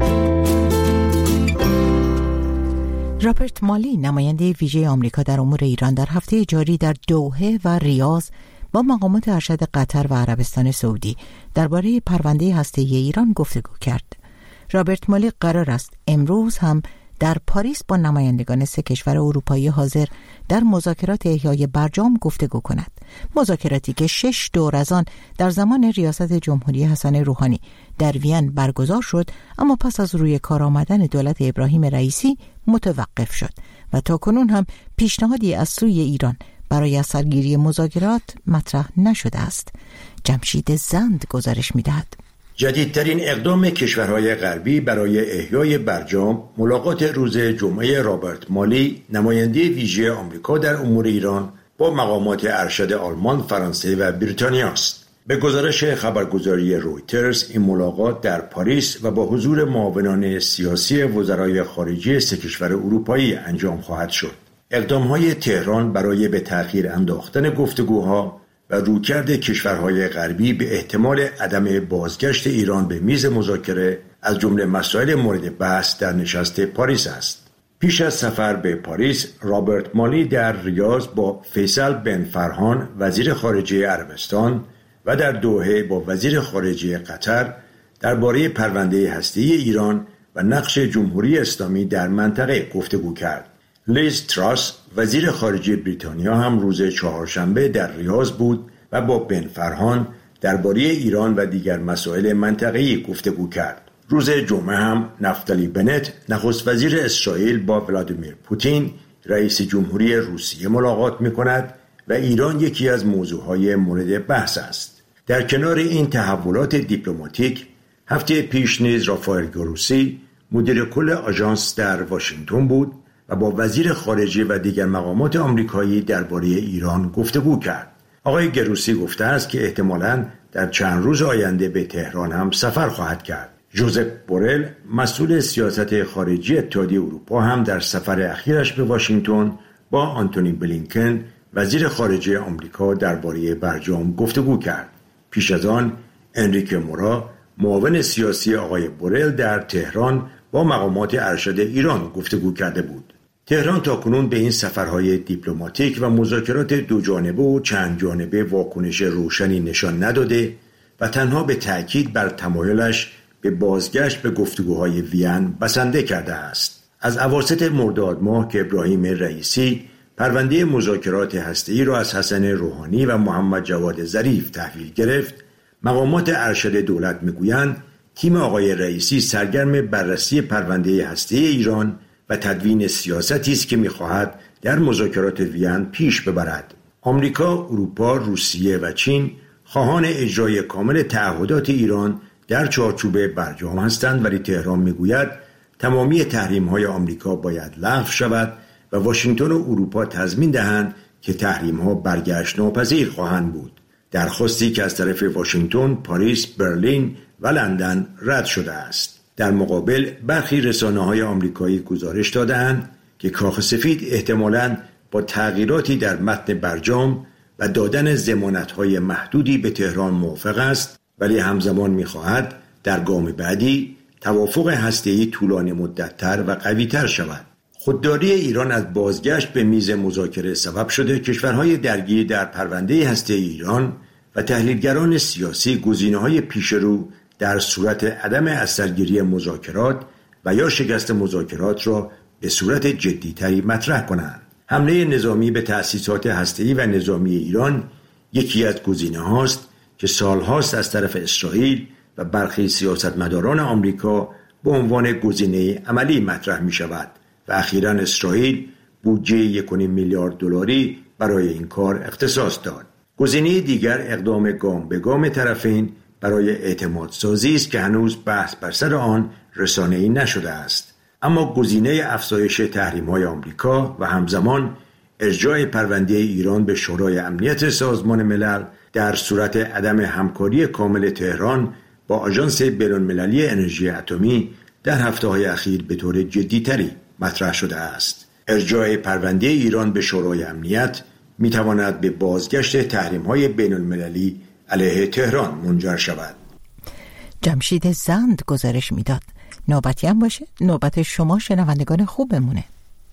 A: رابرت مالی نماینده ویژه آمریکا در امور ایران در هفته جاری در دوحه و ریاض با مقامات ارشد قطر و عربستان سعودی درباره پرونده هسته‌ای ایران گفتگو کرد. رابرت مالی قرار است امروز هم در پاریس با نمایندگان 3 کشور اروپایی حاضر در مذاکرات احیای برجام گفتگو کند. مذاکراتی که 6 دور از آن در زمان ریاست جمهوری حسن روحانی در وین برگزار شد، اما پس از روی کار آمدن دولت ابراهیم رئیسی متوقف شد و تاکنون هم پیشنهادی از سوی ایران برای از سرگیری مذاکرات مطرح نشده است. جمشید زند گزارش می‌دهد.
P: جدیدترین اقدام کشورهای غربی برای احیای برجام ملاقات روز جمعه رابرت مالی نماینده ویژه آمریکا در امور ایران با مقامات ارشد آلمان، فرانسه و بریتانیا است. به گزارش خبرگزاری رویترز این ملاقات در پاریس و با حضور معاونان سیاسی وزرای خارجه 3 کشور اروپایی انجام خواهد شد. اقدام‌های تهران برای به تأخیر انداختن گفتگوها و رویکرد کشورهای غربی به احتمال عدم بازگشت ایران به میز مذاکره از جمله مسائل مورد بحث در نشست پاریس است. پیش از سفر به پاریس، رابرت مالی در ریاض با فیصل بن فرهان وزیر خارجه عربستان و در دوحه با وزیر خارجه قطر درباره پرونده هسته‌ای ایران و نقش جمهوری اسلامی در منطقه گفتگو کرد. لیز تراس وزیر خارجه بریتانیا هم روز چهارشنبه در ریاض بود و با بن فرهان درباره ایران و دیگر مسائل منطقه‌ای گفتگو کرد. روز جمعه هم نفتالی بنت نخست وزیر اسرائیل با ولادیمیر پوتین رئیس جمهوری روسیه ملاقات می‌کند و ایران یکی از موضوعهای مورد بحث است. در کنار این تحولات دیپلماتیک، هفته پیش نیز رافائل گروسی مدیر کل آژانس در واشنگتن بود و با وزیر خارجه و دیگر مقامات آمریکایی درباره ایران گفتگو کرد. آقای گروسی گفته است که احتمالاً در چند روز آینده به تهران هم سفر خواهد کرد. ژوزپ بورل مسئول سیاست خارجی اتحادیه اروپا هم در سفر اخیرش به واشنگتن با آنتونی بلینکن وزیر خارجه آمریکا درباره برجام گفتگو کرد. پیش از آن انریکه مورا معاون سیاسی آقای بورل در تهران با مقامات ارشد ایران گفتگو کرده بود. تهران تاکنون به این سفرهای دیپلماتیک و مذاکرات دو جانبه و چند جانبه واکنش روشنی نشان نداده و تنها به تأکید بر تمایلش به بازگشت به گفتگوهای وین بسنده کرده است. از اواسط مرداد ماه که ابراهیم رئیسی پرونده مذاکرات هسته‌ای را از حسن روحانی و محمد جواد ظریف تحویل گرفت، مقامات ارشد دولت میگویند تیم آقای رئیسی سرگرم بررسی پرونده هسته‌ای ایران و تدوین سیاستی است که می‌خواهد در مذاکرات وین پیش ببرد. آمریکا، اروپا، روسیه و چین خواهان اجرای کامل تعهدات ایران در چارچوب برجام هستند، ولی تهران میگوید تمامی تحریم‌های آمریکا باید لغو شود و واشنگتن و اروپا تضمین دهند که تحریم‌ها برگشت ناپذیر خواهند بود. درخواستی که از طرف واشنگتن، پاریس، برلین و لندن رد شده است. در مقابل برخی رسانه‌های آمریکایی گزارش داده‌اند که کاخ سفید احتمالاً با تغییراتی در متن برجام و دادن ضمانت‌های محدودی به تهران موافق است، ولی همزمان می‌خواهد در گام بعدی توافق هسته‌ای طولانی مدت‌تر و قوی‌تر شود. خودداری ایران از بازگشت به میز مذاکره سبب شده کشورهای درگیر در پرونده هسته‌ای ایران و تحلیلگران سیاسی گزینه‌های پیشرو در صورت عدم اثرگیری مذاکرات و یا شکست مذاکرات را به صورت جدی‌تری مطرح کنند. حمله نظامی به تأسیسات هسته‌ای و نظامی ایران یکی از گزینه‌هاست که سالهاست از طرف اسرائیل و برخی سیاستمداران آمریکا به عنوان گزینه عملی مطرح می‌شود و اخیراً اسرائیل بودجه 1.5 میلیارد دلاری برای این کار اختصاص داد. گزینه دیگر اقدام گام به گام طرفین برای اعتماد سازی است که هنوز بحث بر سر آن رسانه‌ای نشده است. اما گزینه افزایش تحریم‌های آمریکا و همزمان ارجاع پرونده ایران به شورای امنیت سازمان ملل در صورت عدم همکاری کامل تهران با آژانس بین‌المللی انرژی اتمی در هفته‌های اخیر به طور جدی‌تری مطرح شده است. ارجاع پرونده ایران به شورای امنیت می‌تواند به بازگشت تحریم‌های بین‌المللی علیه تهران منجر شود.
A: جمشید زند گزارش میداد. نوبتی هم باشه نوبت شما شنوندگان خوبمونه.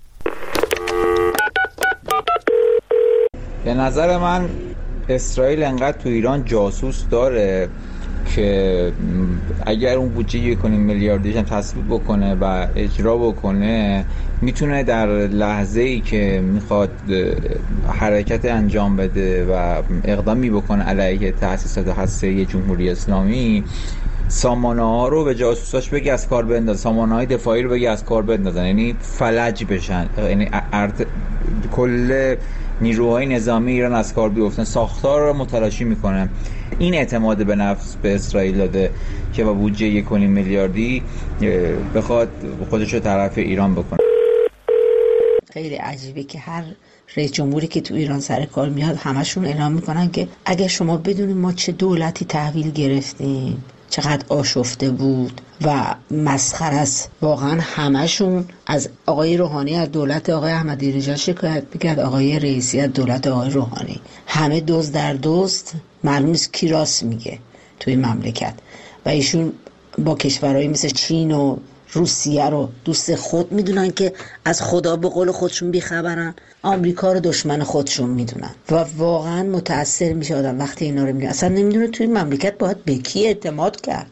Q: به نظر من اسرائیل انقدر تو ایران جاسوس داره که اگر اون بودجه 1.5 میلیاردیش هم تصویب بکنه و اجرا بکنه، میتونه در لحظه‌ای که میخواد حرکت انجام بده و اقدامی بکنه علیه تأسیسات هسته‌ای جمهوری اسلامی، سامانه‌ها رو به جاسوساش بگه از کار بندازن، سامانه‌های دفاعی رو بگه از کار بندازن، یعنی فلج بشن، یعنی کل نیروهای نظامی ایران از کار بیفتن، ساختار رو متلاشی میکنه. این اعتماد به نفس به اسرائیل داده که با بودجه 1.5 میلیاردی بخواد خودش رو طرف ایران بکنه.
R: خیلی عجیبه که هر رئیس جمهوری که تو ایران سر کار میاد همشون اعلام میکنن که اگه شما بدونید ما چه دولتی تحویل گرفتیم، چقدر آشفته بود و مسخره است. واقعا همشون از آقای روحانی از دولت آقای احمدی نژاد شکایت میکرد، آقای رئیسی از دولت آقای روحانی. همه دزد در دزد، معلوم نیست کی راست میگه توی مملکت. و ایشون با کشورهایی مثل چین و روسیه رو دوست خود میدونن که از خدا به قول خودشون بیخبرن، آمریکا رو دشمن خودشون میدونن و واقعا متأثر میشه آدم وقتی اینا رو میگه. اصلا نمیدونه توی مملکت باید به کی اعتماد کرد.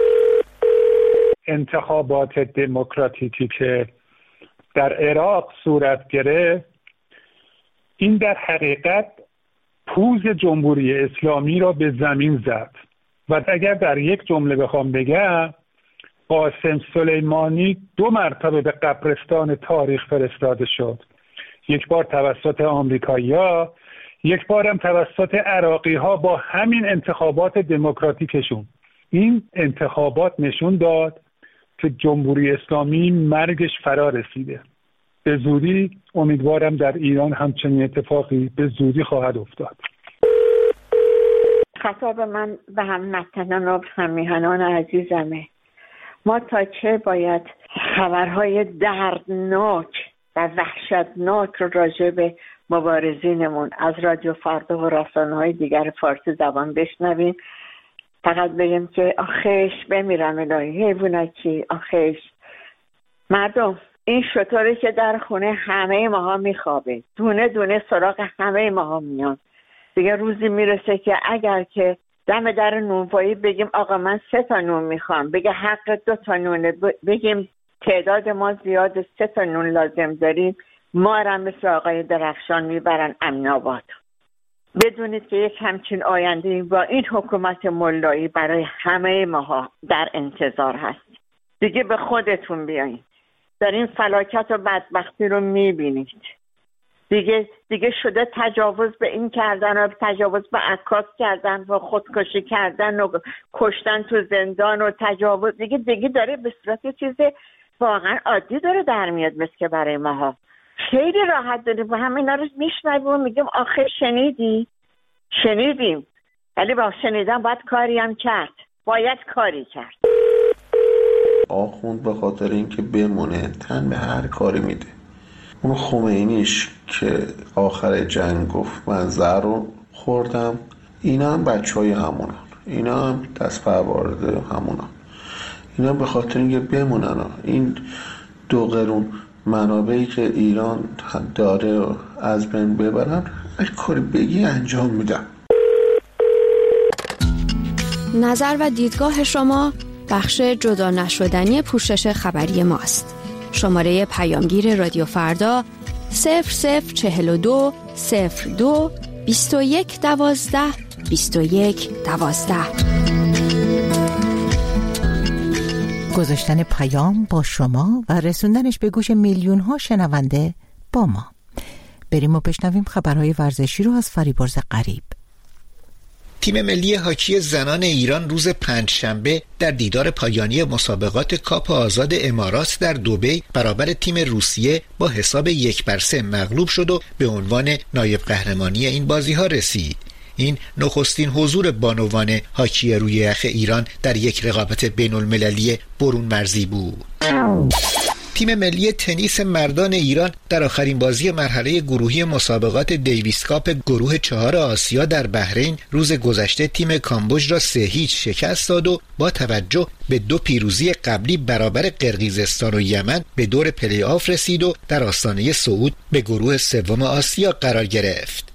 S: انتخابات دموکراتیکی که در عراق صورت گرفت، این در حقیقت پوز جمهوری اسلامی را به زمین زد و اگر در یک جمله بخوام بگم، قاسم سلیمانی 2 مرتبه به قبرستان تاریخ فرستاده شد. یک بار توسط آمریکایی‌ها، یک بارم توسط عراقی ها با همین انتخابات دموکراتیکشون. این انتخابات نشون داد که جمهوری اسلامی مرگش فرا رسیده. به زودی امیدوارم در ایران همچنین اتفاقی به زودی خواهد افتاد.
T: خطاب من به هموطنان و همیهنان عزیزمه. ما تا چه باید خبرهای دردناک و وحشتناک رو راجع به مبارزینمون از رادیو فردا و رسانه‌های دیگر فارسی زبان بشنویم؟ فقط بگیم که آخیش بمیرم الهی حیوانکی، آخیش. مردم، این شطوری که در خونه همه ماها میخوابه، دونه دونه سراغ همه ماها میان. دیگه روزی میرسه که اگر که دم در نونوایی بگیم آقا من 3 تا نون میخوام، بگه حق 2 تا نونه، بگیم تعداد ما زیاد 3 تا نون لازم داریم، ما را مثل آقای درخشان میبرن امین آباد. بدونید که یک همچین آینده با این حکومت ملایی برای همه ماها در انتظار هست. دیگه به خودتون بیاین. در این فلاکت و بدبختی رو میبینید. دیگه شده تجاوز به این کردن و تجاوز به عکاس کردن و خودکشی کردن و کشتن تو زندان و تجاوز دیگه داره به صورت چیز واقعا عادی داره در میاد، مثل که برای ماها خیلی راحت داریم و همینا رو میشنویم و میگیم آخه شنیدیم، ولی با شنیدن باید کاری هم کرد، باید کاری کرد.
N: آخوند به خاطر اینکه بمونه تن به هر کاری میده. اون خمینیش که آخر جنگ گفت من زهر رو خوردم، اینا هم بچهای همونن، اینا هم دست پرورده همونن، اینا هم به خاطر اینکه بمونن. این 2 قرون منابعی که ایران داره از بین ببرن، هر کاری بگی انجام میدن.
U: نظر و دیدگاه شما بخش جدا نشدنی پوشش خبری ماست. شماره پیامگیر رادیو فردا 0042 02 21 12 21 12.
A: گذاشتن پیام با شما و رسوندنش به گوش میلیون ها شنونده با ما. بریم و بشنویم خبرهای ورزشی رو از فریبرز غریب.
F: تیم ملی هاکی زنان ایران روز پنجشنبه در دیدار پایانی مسابقات کاپ آزاد امارات در دبی برابر تیم روسیه با حساب 1-3 مغلوب شد و به عنوان نایب قهرمانی این بازی‌ها رسید. این نخستین حضور بانوان هاکی روی یخ ایران در یک رقابت بین‌المللی برون مرزی بود. تیم ملی تنیس مردان ایران در آخرین بازی مرحله گروهی مسابقات دیویس کاپ گروه 4 آسیا در بحرین روز گذشته تیم کامبوج را 3-0 شکست داد و با توجه به 2 پیروزی قبلی برابر قرقیزستان و یمن به دور پلی آف رسید و در آستانه صعود به گروه 3 آسیا قرار گرفت.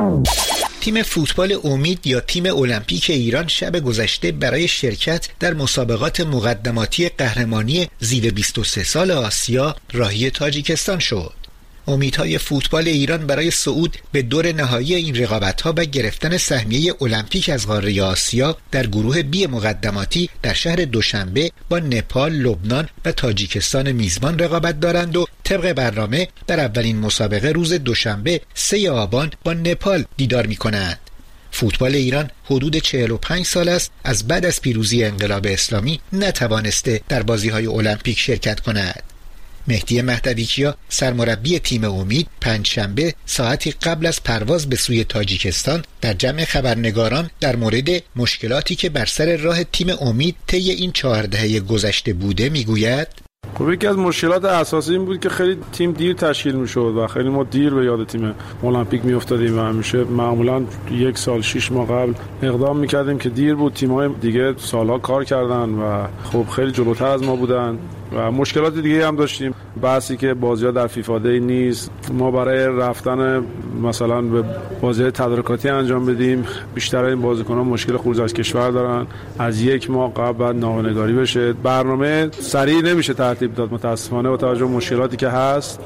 F: تیم فوتبال امید یا تیم المپیک ایران شب گذشته برای شرکت در مسابقات مقدماتی قهرمانی زیر 23 سال آسیا راهی تاجیکستان شد. امیدهای فوتبال ایران برای صعود به دور نهایی این رقابت‌ها و گرفتن سهمیه المپیک از قاره آسیا در گروه بی مقدماتی در شهر دوشنبه با نپال، لبنان و تاجیکستان میزبان رقابت دارند و طبق برنامه در اولین مسابقه روز دوشنبه 3 آبان با نپال دیدار می‌کنند. فوتبال ایران حدود 45 سال است از بعد از پیروزی انقلاب اسلامی نتوانسته در بازی‌های المپیک شرکت کند. مهدی مهدوی‌کیا سرمربی تیم امید پنجشنبه ساعتی قبل از پرواز به سوی تاجیکستان در جمع خبرنگاران در مورد مشکلاتی که بر سر راه تیم امید طی این 4 دهه گذشته بوده میگوید:
V: خب یکی از مشکلات اساسی این بود که خیلی تیم دیر تشکیل میشد و خیلی ما دیر به یاد تیم المپیک میافتادیم و همیشه معمولا 1 سال 6 ماه قبل اقدام میکردیم که دیر بود. تیم‌های دیگه سالها کار کردن و خب خیلی جلوتر از ما بودن و مشکلات دیگه هم داشتیم. بحثی که بازی‌ها در فیفا دی نیست، ما برای رفتن مثلا به بازی تدارکاتی انجام بدیم بیشتر این بازیکن‌ها مشکل خروج از کشور دارن، از 1 ماه قبل بعد نامه‌نگاری بشه، برنامه سریع نمیشه ترتیب داد متاسفانه با توجه به مشکلاتی که هست.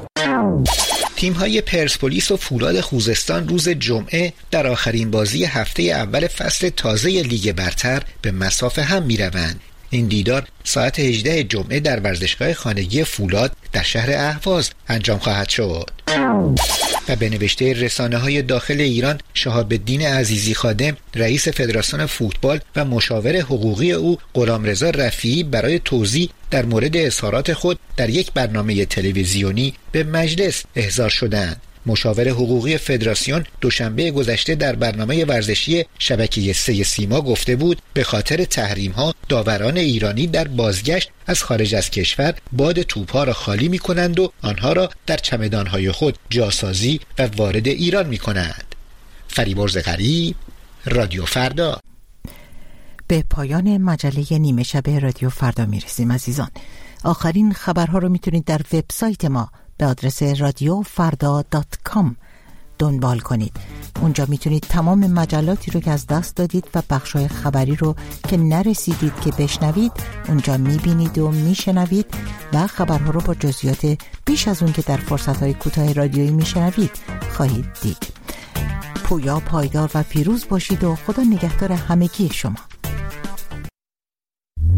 F: تیم‌های پرسپولیس و فولاد خوزستان روز جمعه در آخرین بازی هفته اول فصل تازه لیگ برتر به مصاف هم می‌روند. این دیدار ساعت 18 جمعه در ورزشگاه خانگی فولاد در شهر اهواز انجام خواهد شد. و به نوشته رسانه‌های داخل ایران، شهاب الدین عزیزی خادم رئیس فدراسیون فوتبال و مشاور حقوقی او غلامرضا رفیعی برای توضیح در مورد اظهارات خود در یک برنامه تلویزیونی به مجلس احضار شدند. مشاور حقوقی فدراسیون دوشنبه گذشته در برنامه ورزشی شبکه 3 سیما گفته بود به خاطر تحریم‌ها داوران ایرانی در بازگشت از خارج از کشور باد توپ‌ها را خالی می‌کنند و آنها را در چمدان‌های خود جاسازی و وارد ایران می‌کنند. فریبرز غریب، رادیو فردا.
A: به پایان مجله نیمه شب رادیو فردا میرسیم عزیزان. آخرین خبرها رو میتونید در وبسایت ما به آدرس radiofarda.com دنبال کنید. اونجا میتونید تمام مجلاتی رو که از دست دادید و بخشای خبری رو که نرسیدید که بشنوید اونجا میبینید و میشنوید و خبرها رو با جزئیات بیش از اون که در فرصتهای کوتاه رادیویی میشنوید خواهید دید. پویا، پایدار و پیروز باشید و خدا نگهدار همگی شما.